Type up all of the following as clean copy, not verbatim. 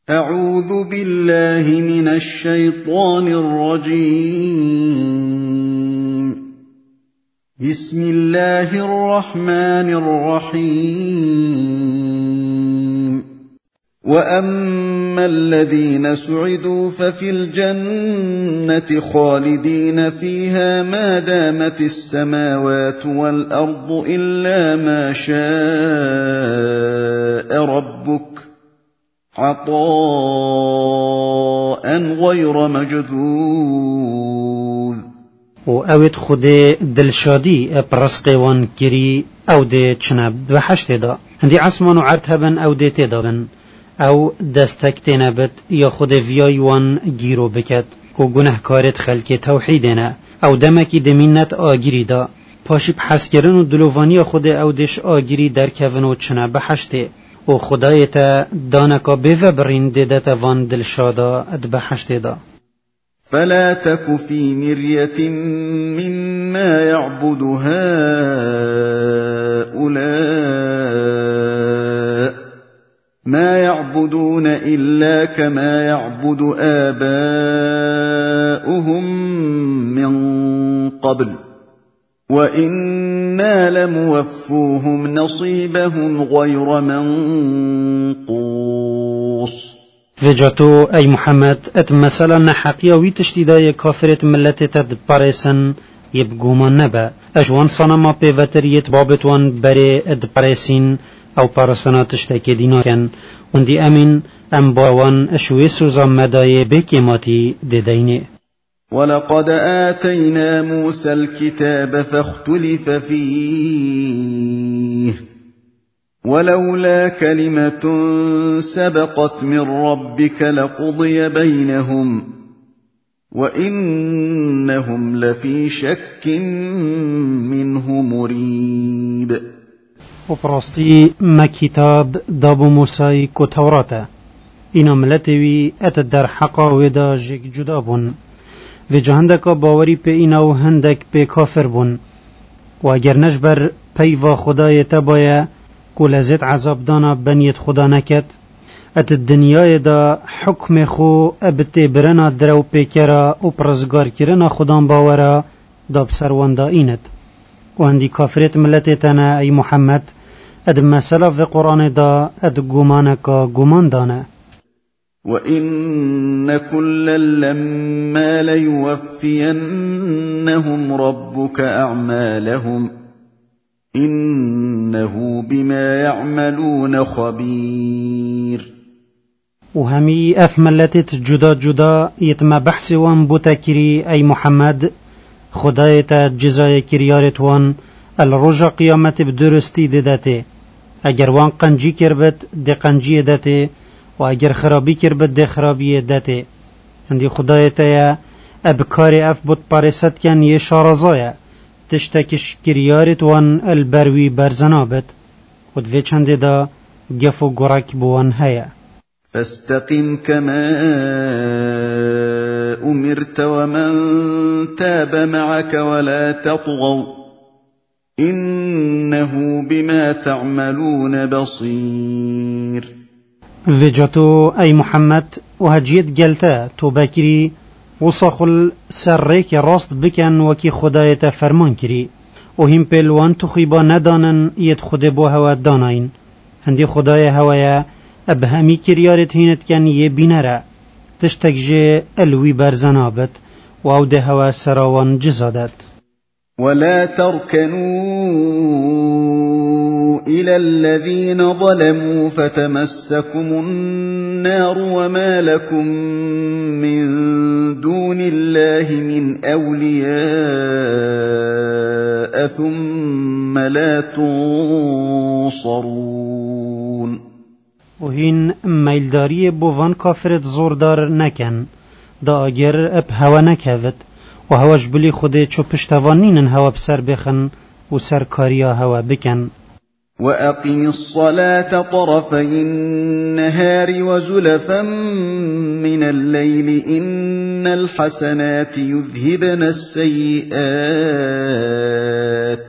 أعوذ بالله من الشيطان الرجيم. بسم الله الرحمن الرحيم. وأما الذين سعدوا ففي الجنة خالدين فيها ما دامت السماوات والأرض إلا ما شاء ربك عطاء غير مجذوذ. و اوید خود دلشادی برزق وان کری او ده چنب بحشت دا هندی عصمان و عرتبن او ده تدابن او دستک تنبت یا خود ویای وان گیرو بکد که گناه کارت خلق توحیدنه او دمکی دمینت آگیری دا پاشی بحث کرن و دلوانی خود او دش آگیری در کون و چنب بحشته و خدایت دانکا بیو برین دیدت وان دلشادا ادبحشت دا. فلا تك في مرية مما يعبد هؤلاء ما يعبدون إلا كما يعبد آباؤهم من قبل وإنا لموفوهم نصيبهم غير منقوص. وجاتو أي محمد مثلا نحقيا ويتشتيدا كافرت ملتت دباريسن يبقوما نبا أجوان صنما بيوتريت بابتوان بري دباريسين أو بارسنا تشتاكي دينا كان وندي أمين أم باوان أشوي سوزا مداي بكيماتي ديديني. ولقد آتينا موسى الكتاب فاختلف فيه ولولا كلمة سبقت من ربك لقضي بينهم وإنهم لفي شك منه مريب. وفرستي ما كتاب دابو موسى كتوراتا إنا ملتوي أتدر حقا ودا جيك جدابون و جهندك باوری په اینا و هندک په کافر بون و اگر نجبر پیوا خدای تبایا کلزت عذاب دانا بنیت خدا نکت ات الدنیای دا حکم خو ابت برنا درو پیکرا و پرزگار کرنا خدان باورا دا بسرواندا اینت و هندی کافرت ملت تنا ای محمد اد مسلا و قرآن دا اد گمانکا گمان دانه وَإِنَّ كُلًّا لَّمَّا لَيُوَفِّيَنَّهُمْ رَبُّكَ أَعْمَالَهُمْ إِنَّهُ بِمَا يَعْمَلُونَ خَبِيرٌ. وهمي أفملتت جدا جدا يتم بحث وان بوتكري أي محمد خدايت جزاي كريارت وان الرجا قيامت بدرستي ددته اگر وان قنجي كربت دي قنجي دته و اگر خرابی کر بده خرابی دته هندی خدایت یا ابکار اف بود پارست کن یه شارزایه تشتکش کریارت وان البروی برزنابت و دوی چنده دا گف و گرک بوان هیا. فاستقم كما أمرت ومن تاب معك ولا تطغوا إنه بما تعملون بصير. وجاتو أي محمد وهجيت قلتا تو باكري وصاخل سريك راست بكن وكي خدايت فرمان كري وهم بلوان تخيبا ندانن يد خد بو هوا داناين هندي خداي هوايا أبهمي كريارت هينت كان يبينرا تشتك جي الوي برزنابت واو ده هوا سراوان جزادت. ولا تركنوا إلى الذين ظلموا فتمسكم النار وما لكم من دون الله من أولياء ثم لا تنصرون. وهين ميلداري بوفان كافرت زوردار نكن دا اگر اب هوا نكهت و هواش بلی خود چو پشتوانینن هوا بسر بخن و سر کاریا هوا بکن. وأقم الصلاة طرفي النهار وزلفا من الليل إن الحسنات يذهبن السيئات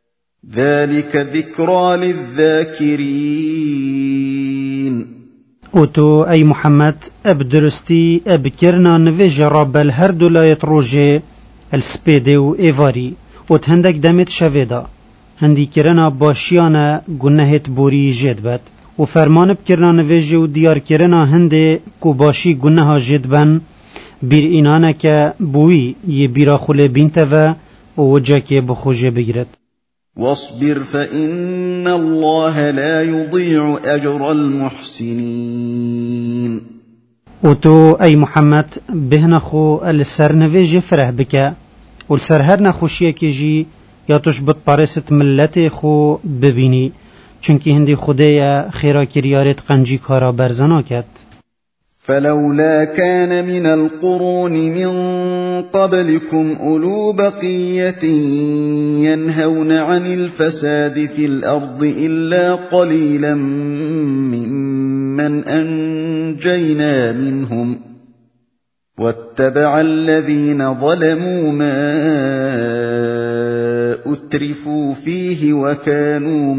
ذلك ذكرى للذاكرين. و تو ای محمد اب درستی اب کرنا نویج رابل هر دولایت روژه السپیده و ایواری و تهندک دمت شویدا هندی کرنا باشیانا گنهت بوری جد بد و فرمان بکرنا نویج و دیار کرنا هنده کو باشی گنها جد بن بیر اینانه که بوی یه بیرا خله بینته و وجه که بخوجه بگیرد. واصبر فإن الله لا يضيع أجر المحسنين. و تو ای محمد بهنا خو السر نویج فره بکه و السر هر نخوشیه که جی یا توش بتپارست ملت خو ببینی چونکه هندی خوده خیرا کریارت قنجی کارا برزنا کد. فلولا كان من القرون من قبلكم أولو بقية ينهون عن الفساد في الأرض إلا قليلا ممن أنجينا منهم واتبع الذين ظلموا ما أترفوا فيه وكانوا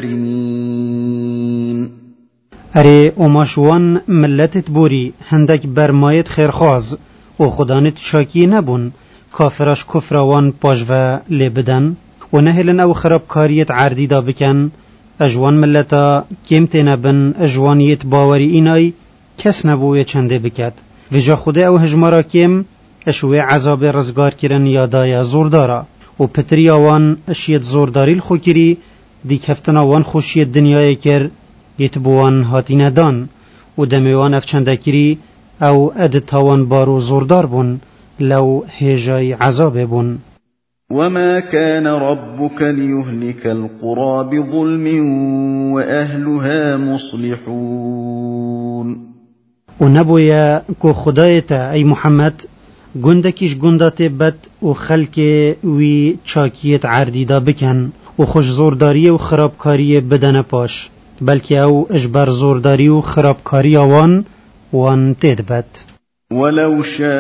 مجرمين. اره اوماشوان ملتت بوری هندک برمایت خیرخواز و خدانت شاکی نبون کافرش کفروان پاجوه لبدن و نهلن او خرابکاریت عردی دا بکن اجوان ملتا کمت نبن اجوانیت باوری اینای کس نبوی چنده بکد و جا خوده او هجمارا کم اشوه عذاب رزگار کرن یادای زوردارا و پتری آوان اشیت زورداری الخوکری دیک هفتن آوان خوشیت دنیای کر یتبوان هاتین دان و دمیوان افچنده کری او ادتاوان بارو زوردار بون لو هجای عذاب بون. وما كان ربك ليهلك القرى بظلم وأهلها مصلحون. و نبویا کو خدایتا ای محمد گندکیش گندات بد و خلک وی چاکیت عردیدا بکن و خوش زورداری و خرابکاری بدن پاش بلکه او اجبر زورداری و خرابکاری آوان وان تید بد. ولو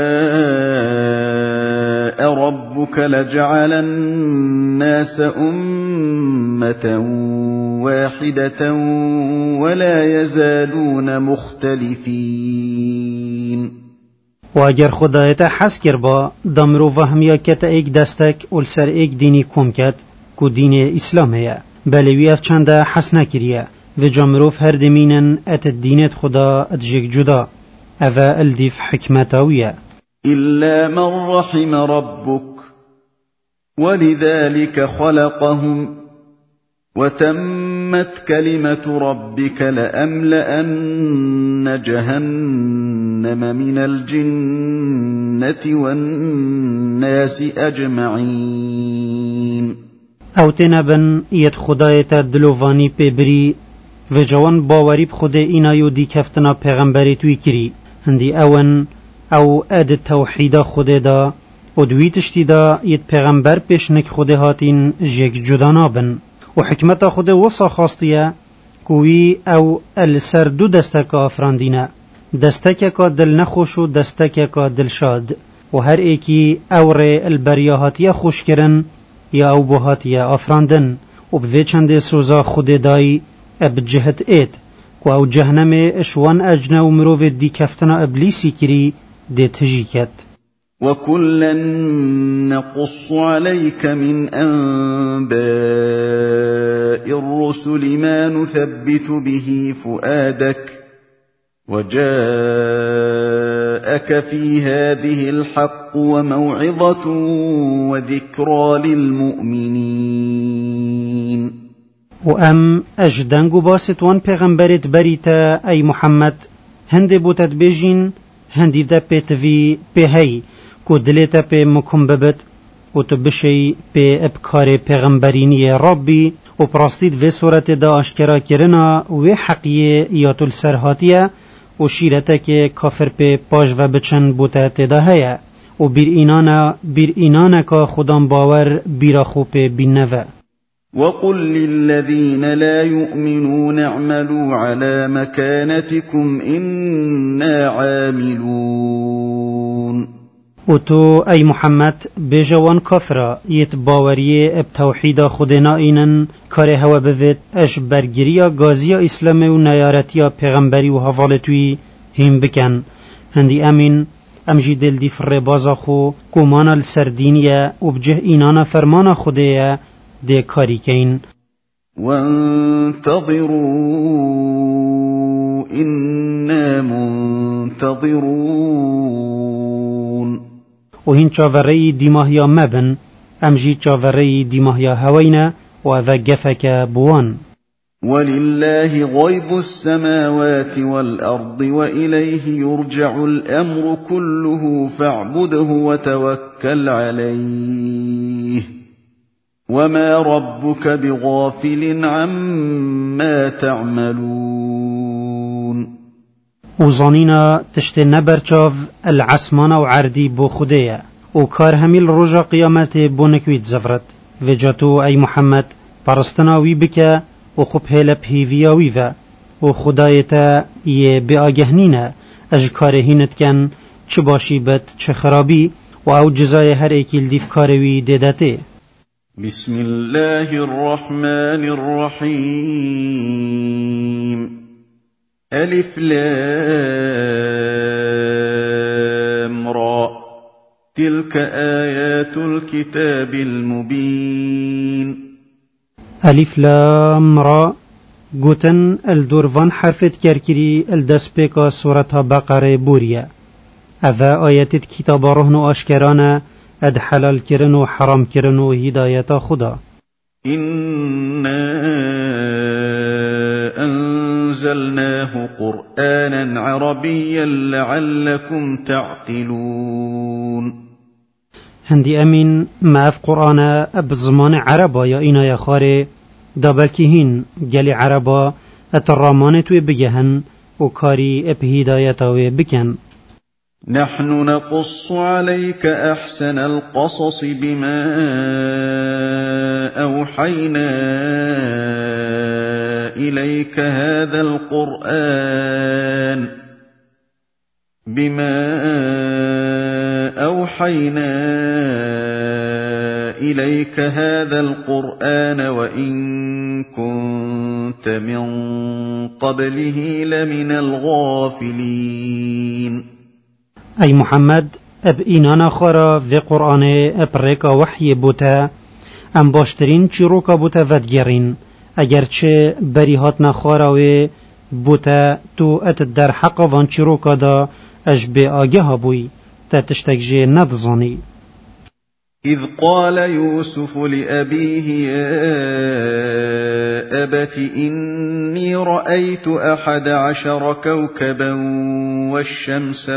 شاء ربك لجعل الناس أمة واحدة ولا يزالون مختلفين. و اگر خدایت حس کر با دمرو وهمیا کت ایک دستک اولسر ایک دینی کم کت کو دین اسلامه بلوی افچنده حس نکریه و جامروف هر دمینن ات دینت خدا اتجک جدا اوه الدیف حکمتاویه إلا من رحم ربك ولذلك خلقهم وتمت كلمة ربك لأملأن جهنم من الجنة والناس أجمعين. او تنبن ید خدایت دلووانی پیبری و جوان باوری بخود اینایو دی کفتنا پیغمبری توی کری هندی اون او اد توحید خود دا و دوی تشتی دا ید پیغمبر پیشنک خود هاتین جگ جدانا بن و حکمت خود وصا خواستیه کوی او السر دو دستک افراندینه دستک که دل نخوش و دستک که دل شاد و هر ایکی او ری البریاهاتی خوش کرن یا او بوهاتی افراندن و بوی چند سوزا خود دای اب جهت اید و او جهنم اشوان اجنه و مروف دی کفتنا ابلیسی کری دی تجی کت. وكلا نقص عليك من أنباء الرسل ما نثبت به فؤادك وجاءك في هذه الحق وموعظة وذكرى للمؤمنين. وام اجدنگو باستوان پیغمبرت بریتا ای محمد هند بوتت بیجین هندی دا پیتوی پیهی کو دلیتا پی مکم ببت و تو بشی پی ابکار پیغمبرینی ربی و پراستید و صورت دا اشکرا کرنا و حقیه یا تل سرهاتیه و شیرتا که کافر پی پاش و بچن بوتا تدا هیا و بیر اینانا که خودم باور بیرا خوب بینوه. وقل للذين لا يؤمنون اعملوا على مكانتكم إنا عاملون. و تو ای محمد بجوان کافرا یت باوریه اب توحید خودنا اینن کاره هوا بوید اش برگیریا گازیا اسلام و نیارتیا پیغمبری و حوالتوی هم بکن هندی امین امجی دل دی فر بازا خو کمانا السردینیا و بجه اینانا فرمانا خوده ده کاری کین وانتظروا إنا منتظرون و هین چاوری دیماهیا مبن امجی چاوری دیماهیا هوینا و اوه گفک بوان ولله غيب السماوات والأرض وإليه يرجع الأمر كله فاعبده وتوكل عليه وما ربك بغافل عما تعملون و زانینا تشت نبرچاو العسمانا و عردی بو خودیا و کار همیل رجا قیامت بو نکوید زفرت و جاتو ای محمد پرستنا وی بکه و خوب هلب هیویاوی و خدایتا یه بی آگهنینه اج کاره هینت کن چه باشی بد چه خرابی و او جزای هر ایکیل دیف کاروی دیدته بسم الله الرحمن الرحيم ألف لام را تلك آيات الكتاب المبين الف لام را گوتن الدوروان حرفت کرکری الدس پیکا سورتا بقره بوریا اوه آیتت کتاب رهن و آشکرانه اد حلال کرن و حرام کرن و هدایتا خدا إنا أنزلناه قرآنا عربيا لعلكم تعقلون هندی امین معف قرآن اب زمان عربا یا اینا یا خاره دا بلکی هین گلی عربا اترامان توی بگهن و کاری اب هدایتا وی بکن نحن نقص عليك أحسن القصص بما أوحينا إليك هذا القرآن وإن كنت من قبله لمن الغافلين ای محمد اب اینانا خورا و قرآن اب ریکا وحی بوتا ام باشترین چی روکا بوتا ودگرین اگرچه بریهات نخورا و بوتا تو ات در حق وان چی روکا دا اج بی آگه ها بوی تا تشتک جه ندزانی إذ قال يوسف لأبيه يا أبت إني رأيت 11 كوكبا والشمس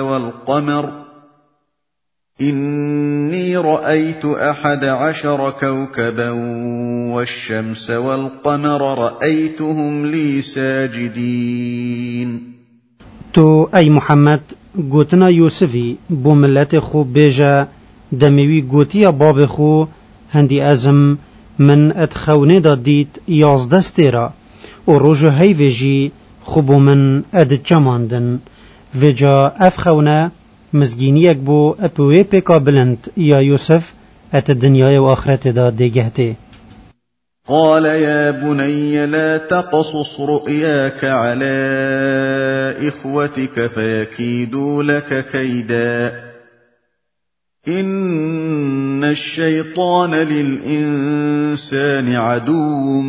والقمر رأيتهم لي ساجدين تو ای محمد گوتنا یوسفی بو ملت خوب بیجا دمیوی گوتیا باب خو هندی ازم من ادخونه دا دید 11 ستیرا و روژو هیویجی خوبو من اد جماندن ویجا افخونه مزگینیک بو اپوی پیکا بلند یا یوسف ات دنیای و آخرت دا دیگهته قال يا بني لا تقصص رؤياك على إخوتك فيكيدوا لك كيدا إن الشيطان للإنسان عدو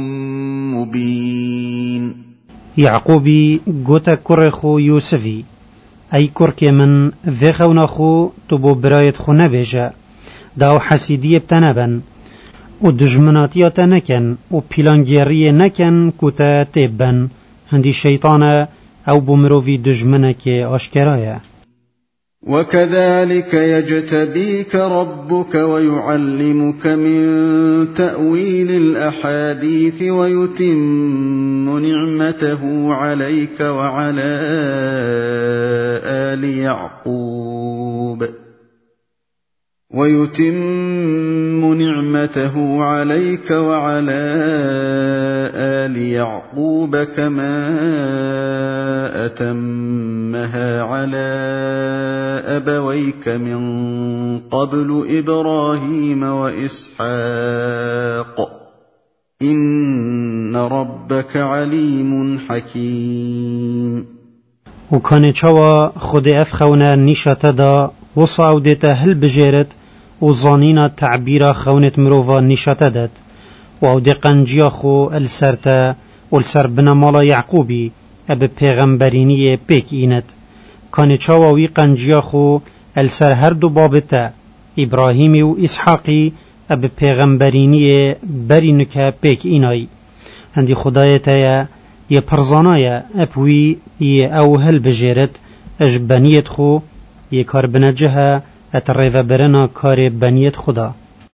مبين يعقوبي گوتا کرخو یوسفی ای کرکی من ویخونا خو تو بو برایت خو نبیجا داو حسیدی بتنبن و دجمناتیاتا نکن و پیلانگیری نکن کتا تیبن هندی شیطانه او بمروفي دجمنك أشكرايا وكذلك يجتبيك ربك ويعلمك من تأويل الأحاديث ويتم نعمته عليك وعلى آل يعقوب كما أتمها قَصَّصْنَاهَا عَلَىٰ أَبَوَيْكَ مِن قَبْلُ إِبْرَاهِيمَ وَإِسْحَاقَ ۚ إِنَّ رَبَّكَ عَلِيمٌ حَكِيمٌ. وكان چوا خود افخونه نیشته دا وصا و دیتا هل بجیرت و زانینا تعبیرا خونت مروفا نیشته داد و او دی قنجیا خو السرتا و السر بنا مالا یعقوبی اب پیغمبرینی پیک اینت کان چوا وی قنجیا خو السر هر دو بابتا ابراهیمی و اسحاقی اب پیغمبرینی برینکه پیک اینای هندی خدایتا یه پرزانای اپوی یه او هل بجیرت اج بنیت خو یه کار بنجه ات ریو برنا کار بنیت خدا.